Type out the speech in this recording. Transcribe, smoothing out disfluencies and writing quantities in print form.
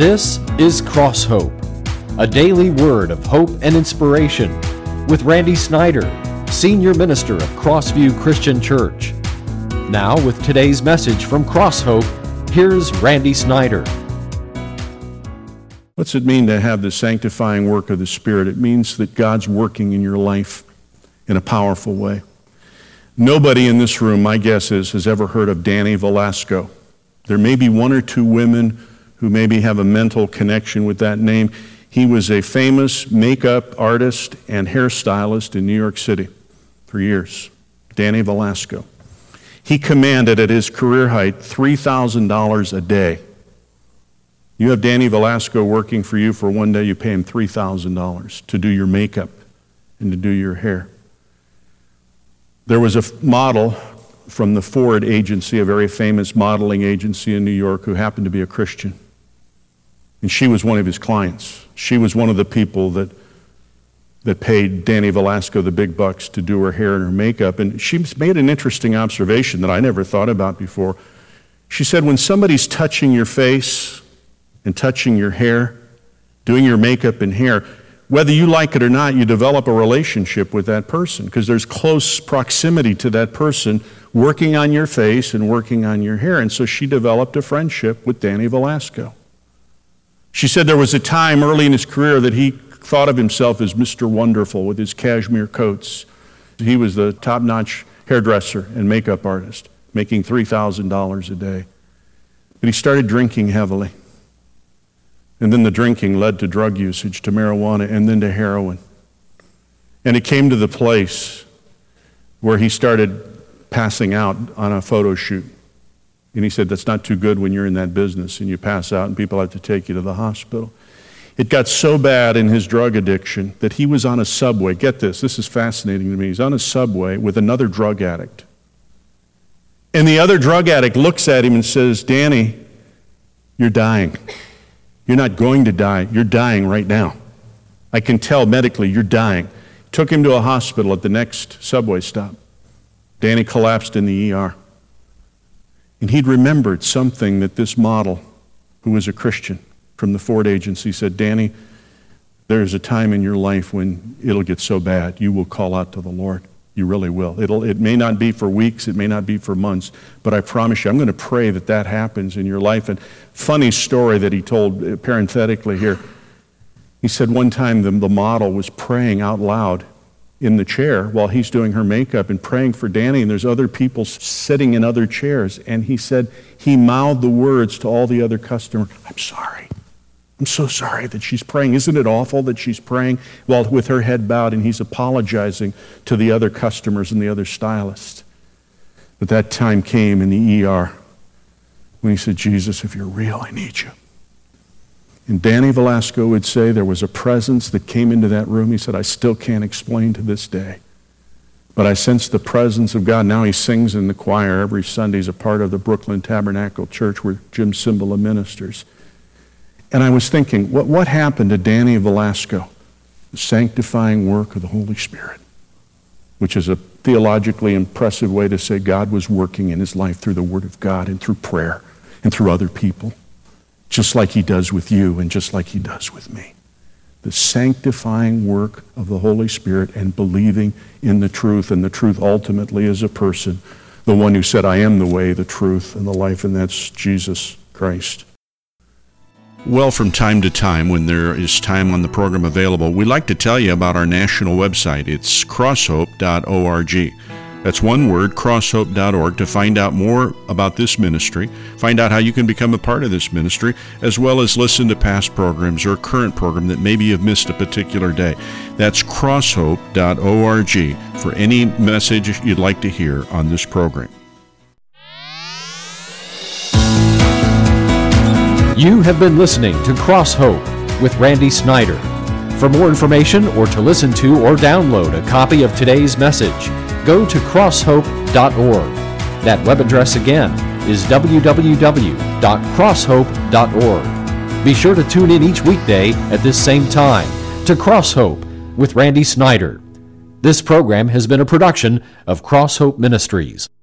This is Cross Hope, a daily word of hope and inspiration with Randy Snyder, Senior Minister of Crossview Christian Church. Now with today's message from Cross Hope, here's Randy Snyder. What's it mean to have the sanctifying work of the Spirit? It means that God's working in your life in a powerful way. Nobody in this room, my guess is, has ever heard of Danny Velasco. There may be one or two women who maybe have a mental connection with that name. He was a famous makeup artist and hairstylist in New York City for years. Danny Velasco. He commanded at his career height $3,000 a day. You have Danny Velasco working for you for one day, you pay him $3,000 to do your makeup and to do your hair. There was a model from the Ford agency, a very famous modeling agency in New York, who happened to be a Christian. And she was one of his clients. She was one of the people that paid Danny Velasco the big bucks to do her hair and her makeup. And she made an interesting observation that I never thought about before. She said, when somebody's touching your face and touching your hair, doing your makeup and hair, whether you like it or not, you develop a relationship with that person because there's close proximity to that person working on your face and working on your hair. And so she developed a friendship with Danny Velasco. She said there was a time early in his career that he thought of himself as Mr. Wonderful with his cashmere coats. He was the top-notch hairdresser and makeup artist, making $3,000 a day. But he started drinking heavily. And then the drinking led to drug usage, to marijuana, and then to heroin. And it came to the place where he started passing out on a photo shoot. And he said, that's not too good when you're in that business and you pass out and people have to take you to the hospital. It got so bad in his drug addiction that he was on a subway. Get this is fascinating to me. He's on a subway with another drug addict. And the other drug addict looks at him and says, Danny, you're dying. You're not going to die. You're dying right now. I can tell medically you're dying. Took him to a hospital at the next subway stop. Danny collapsed in the ER. And he'd remembered something that this model, who was a Christian from the Ford agency, said, Danny, there's a time in your life when it'll get so bad, you will call out to the Lord. You really will. It may not be for weeks, it may not be for months, but I promise you, I'm going to pray that happens in your life. And funny story that he told parenthetically here. He said one time the model was praying out loud in the chair while he's doing her makeup and praying for Danny, and there's other people sitting in other chairs. And he said he mouthed the words to all the other customers, I'm sorry. I'm so sorry that she's praying. Isn't it awful that she's praying while with her head bowed, and he's apologizing to the other customers and the other stylists. But that time came in the ER when he said, Jesus, if you're real, I need you. And Danny Velasco would say there was a presence that came into that room. He said, I still can't explain to this day, but I sense the presence of God. Now he sings in the choir every Sunday. He's a part of the Brooklyn Tabernacle Church where Jim Cymbala ministers. And I was thinking, what happened to Danny Velasco? The sanctifying work of the Holy Spirit, which is a theologically impressive way to say God was working in his life through the Word of God and through prayer and through other people, just like he does with you and just like he does with me. The sanctifying work of the Holy Spirit and believing in the truth, and the truth ultimately is a person, the one who said, I am the way, the truth, and the life, and that's Jesus Christ. Well, from time to time, when there is time on the program available, we like to tell you about our national website. It's crosshope.org. That's one word, crosshope.org, to find out more about this ministry, find out how you can become a part of this ministry, as well as listen to past programs or a current program that maybe you've missed a particular day. That's crosshope.org for any message you'd like to hear on this program. You have been listening to Cross Hope with Randy Snyder. For more information or to listen to or download a copy of today's message, go to crosshope.org. That web address again is www.crosshope.org. Be sure to tune in each weekday at this same time to Cross Hope with Randy Snyder. This program has been a production of Cross Hope Ministries.